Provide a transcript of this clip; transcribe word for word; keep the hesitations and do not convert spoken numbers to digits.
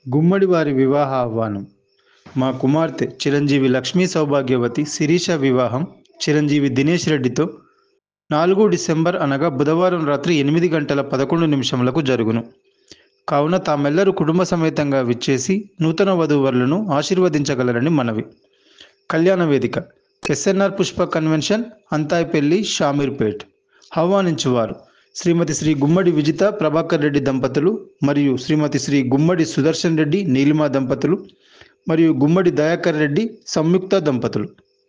గుమ్మడి వారి వివాహ ఆహ్వానం. మా కుమార్తె చిరంజీవి లక్ష్మీ సౌభాగ్యవతి శిరీష వివాహం చిరంజీవి దినేష్ రెడ్డితో నాలుగు డిసెంబర్ అనగా బుధవారం రాత్రి ఎనిమిది గంటల పదకొండు నిమిషములకు జరుగును. కావున తామెల్లరూ కుటుంబ సమేతంగా విచ్చేసి నూతన వధూవరులను ఆశీర్వదించగలరని మనవి. కళ్యాణ వేదిక ఎస్ఎన్ఆర్ పుష్ప కన్వెన్షన్, అంతాయిపల్లి, షామీర్పేట్. ఆహ్వానించువారు శ్రీమతి శ్రీ గుమ్మడి విజిత ప్రభాకర్ రెడ్డి దంపతులు మరియు శ్రీమతి శ్రీ గుమ్మడి సుదర్శన్ రెడ్డి నీలిమా దంపతులు మరియు గుమ్మడి దయాకర్ రెడ్డి సంయుక్త దంపతులు.